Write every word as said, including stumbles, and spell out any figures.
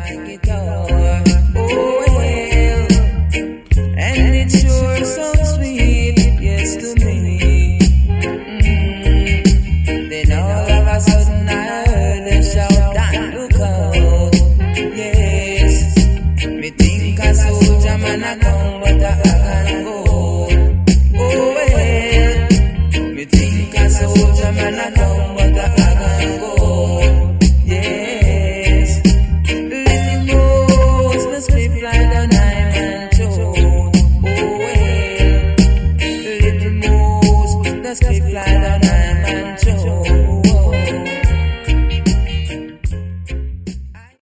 guitar. Oh well, and it sure sounds sweet, yes to me. Mm. Then all of a sudden